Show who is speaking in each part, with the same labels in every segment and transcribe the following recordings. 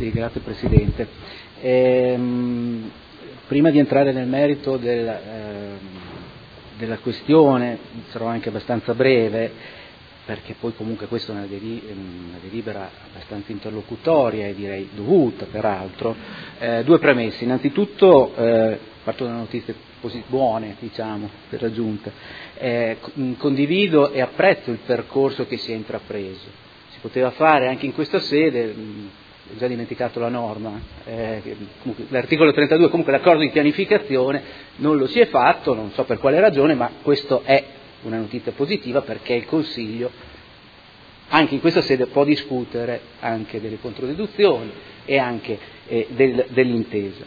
Speaker 1: Sì, grazie Presidente. Prima di entrare nel merito della questione, sarò anche abbastanza breve, perché poi comunque questa è una delibera abbastanza interlocutoria e direi dovuta peraltro. Due premesse: innanzitutto parto da notizie buone, diciamo, per la Giunta. Condivido e apprezzo il percorso che si è intrapreso. Si poteva fare anche in questa sede, ho già dimenticato la norma, l'articolo 32, comunque l'accordo di pianificazione non lo si è fatto, non so per quale ragione, ma questo è una notizia positiva, perché il Consiglio anche in questa sede può discutere anche delle controdeduzioni e anche dell'intesa.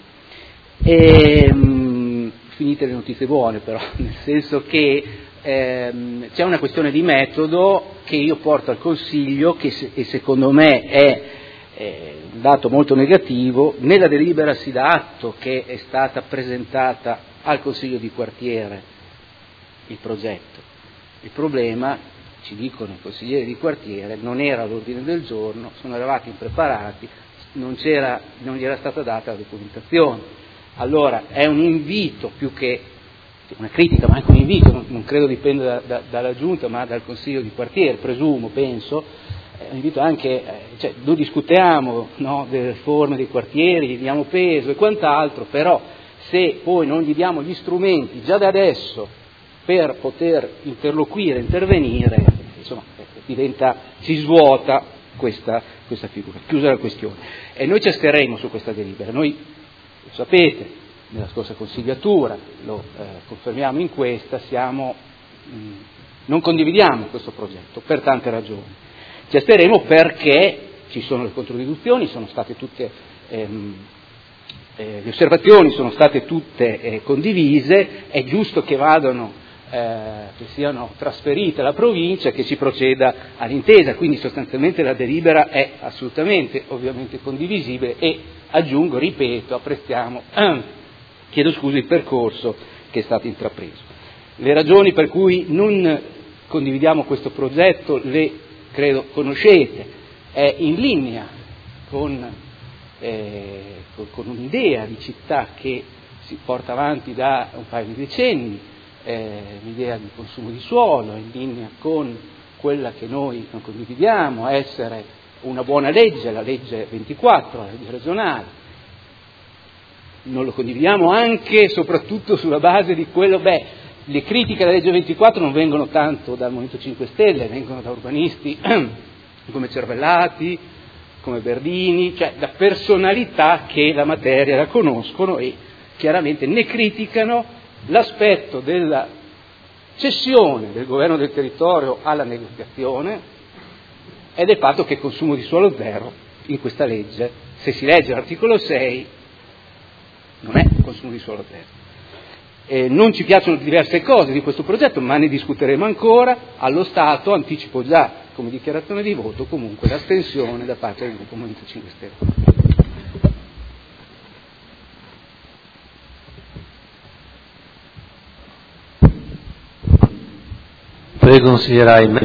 Speaker 1: Finite le notizie buone però, nel senso che c'è una questione di metodo che io porto al Consiglio e secondo me è un dato molto negativo. Nella delibera si dà atto che è stata presentata al Consiglio di quartiere il progetto. Il problema, ci dicono i consiglieri di quartiere, non era all'ordine del giorno, sono arrivati impreparati, non gli era stata data la documentazione. Allora è un invito, più che una critica, ma anche un invito, non credo dipenda dalla Giunta ma dal Consiglio di quartiere, presumo, penso, un invito anche, noi discutiamo, no, delle riforme dei quartieri, gli diamo peso e quant'altro, però se poi non gli diamo gli strumenti già da adesso per poter interloquire, intervenire, insomma, si svuota questa figura. Chiusa la questione. E noi ci asterremo su questa delibera. Noi, lo sapete, nella scorsa consigliatura, lo confermiamo in questa, non condividiamo questo progetto per tante ragioni. Ci asterremo perché ci sono le controdeduzioni, sono state tutte le osservazioni sono state tutte condivise, è giusto che che siano trasferite alla provincia, che si proceda all'intesa, quindi sostanzialmente la delibera è assolutamente, ovviamente condivisibile e aggiungo, ripeto, apprezziamo, il percorso che è stato intrapreso. Le ragioni per cui non condividiamo questo progetto le credo conoscete, è in linea con un'idea di città che si porta avanti da un paio di decenni, l'idea di consumo di suolo, in linea con quella che noi non condividiamo essere una buona legge, la legge 24, la legge regionale. Non lo condividiamo anche e soprattutto sulla base di quello, le critiche alla legge 24 non vengono tanto dal Movimento 5 Stelle, vengono da urbanisti come Cervellati, come Berdini, cioè da personalità che la materia la conoscono e chiaramente ne criticano l'aspetto della cessione del governo del territorio alla negoziazione ed il fatto che consumo di suolo zero in questa legge, se si legge l'articolo 6, non è consumo di suolo zero. Non ci piacciono diverse cose di questo progetto, ma ne discuteremo ancora. Allo Stato anticipo già come dichiarazione di voto comunque l'astensione da parte del gruppo Movimento 5 Stelle.
Speaker 2: Prego, consiglierai.